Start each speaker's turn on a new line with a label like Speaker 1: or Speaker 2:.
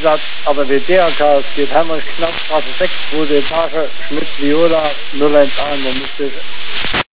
Speaker 1: Einsatz, aber wie DRK es geht, Hermann Knapp, Straße 6, 2. Etage, Schmidt, Viola, 011,